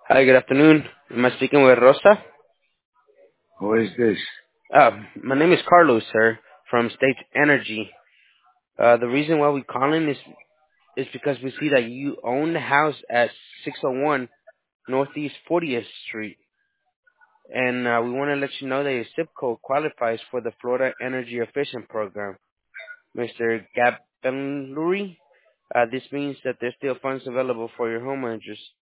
Hi, good afternoon. Am I speaking with Rosa? Who is this? My name is Carlos, sir, from State Energy. The reason why we're calling is because we see that you own the house at 601 Northeast 40th Street, and we want to let you know that your zip code qualifies for the Florida Energy Efficient Program. Mr. Gabeluri, this means that there's still funds available for your home managers.